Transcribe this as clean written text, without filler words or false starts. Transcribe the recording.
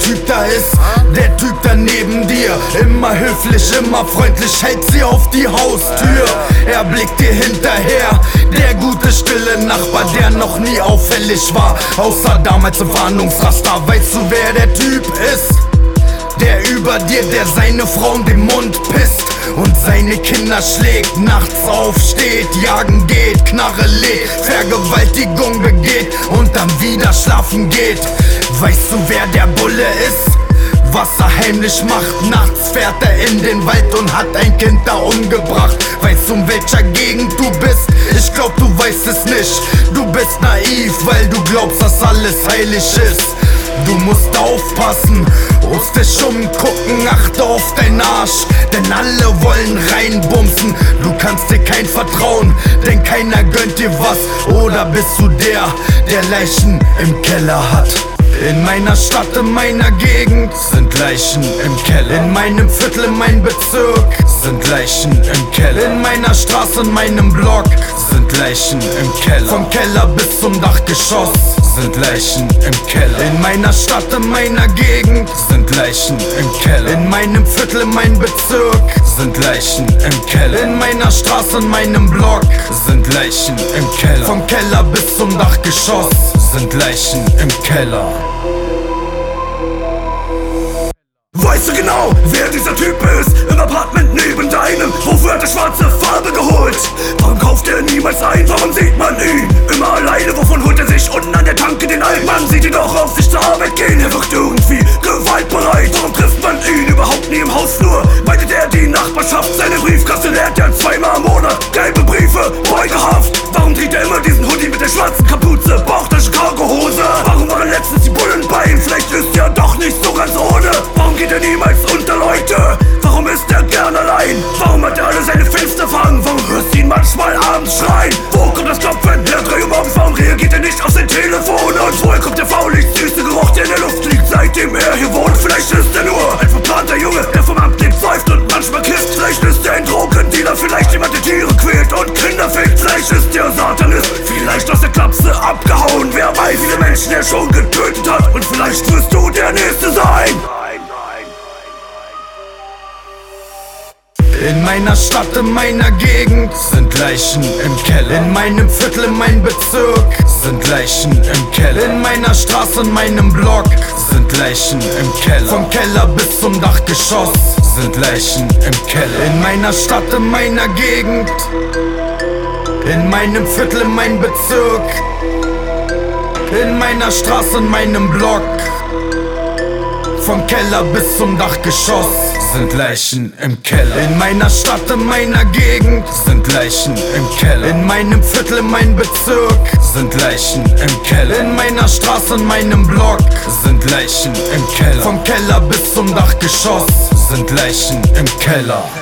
Typ da ist, der Typ da neben dir. Immer höflich, immer freundlich, hält sie auf die Haustür. Er blickt dir hinterher, der gute stille Nachbar, der noch nie auffällig war, außer damals im Fahndungsraster. Weißt du, wer der Typ ist? Der über dir, der seine Frau in den Mund pisst und seine Kinder schlägt, nachts aufsteht, jagen geht, Knarre legt, Vergewaltigung begeht und dann wieder schlafen geht. Weißt du, wer der Bulle ist? Was er heimlich macht, nachts fährt er in den Wald und hat ein Kind da umgebracht. Weißt du, in welcher Gegend du bist? Ich glaub, du weißt es nicht. Du bist naiv, weil du glaubst, dass alles heilig ist. Du musst aufpassen, musst dich umgucken, achte auf deinen Arsch, denn alle wollen reinbumsen. Du kannst dir kein vertrauen, denn keiner gönnt dir was. Oder bist du der Leichen im Keller hat? In meiner Stadt, in meiner Gegend sind Leichen im Keller. In meinem Viertel, in meinem Bezirk sind Leichen im Keller. In meiner Straße, in meinem Block sind Leichen im Keller. Vom Keller bis zum Dachgeschoss sind Leichen im Keller. In meiner Stadt, in meiner Gegend sind Leichen im Keller. In meinem Viertel, in meinem Bezirk sind Leichen im Keller. In meiner Straße, in meinem Block sind Leichen im Keller. Vom Keller bis zum Dachgeschoss sind Leichen im Keller. Weißt du genau, wer dieser Typ ist? Im Apartment neben deinem. Wofür hat er schwarze Farbe geholt? Warum kauft er niemals ein? Warum sieht man ihn immer alleine? Wovon holt er sich unten an der Tanke den Alten? Man sieht ihn doch auf sich zur Arbeit gehen. Er wirkt irgendwie gewaltbereit. Warum trifft man ihn überhaupt nie im Hausflur? Meidet er die Nachbarschaft? Seine Briefkasse leert er zweimal im Monat. Gelbe Briefe, beugehaft. Warum trägt er immer diesen Hoodie mit der schwarzen Kapuze? Bauchtasche, Cargohose. Warum waren letztens die Bullen bei ihm? Vielleicht ist er doch nicht so ganz ohne. Warum geht er niemals unter Leute? Warum ist er gern allein? Warum hat er alle seine Fenster fangen? Warum hörst du ihn manchmal abends schreien? Wo kommt das Klopfen? Der 3 Uhr morgens, warum reagiert er nicht auf sein Telefon? Und woher kommt der faulig süße Geruch, der in der Luft liegt, seitdem er hier wohnt? Vielleicht ist er nur ein verplanter Junge, der vom Amt lebt, säuft und manchmal kisst. Vielleicht ist er ein Drogendealer, vielleicht jemand, der Tiere quält und Kinder fickt. Vielleicht ist er Satanist, vielleicht aus der Klapse abgehauen. Wer weiß, wie viele Menschen er schon getötet hat. Und vielleicht wirst du der Nächste sein. In meiner Stadt, in meiner Gegend sind Leichen im Keller. In meinem Viertel, in meinem Bezirk sind Leichen im Keller. In meiner Straße, in meinem Block sind Leichen im Keller. Vom Keller bis zum Dachgeschoss sind Leichen im Keller. In meiner Stadt, in meiner Gegend, in meinem Viertel, in meinem Bezirk, in meiner Straße, in meinem Block. Vom Keller bis zum Dachgeschoss sind Leichen im Keller. In meiner Stadt, in meiner Gegend sind Leichen im Keller. In meinem Viertel, in meinem Bezirk sind Leichen im Keller. In meiner Straße, in meinem Block sind Leichen im Keller. Vom Keller bis zum Dachgeschoss sind Leichen im Keller.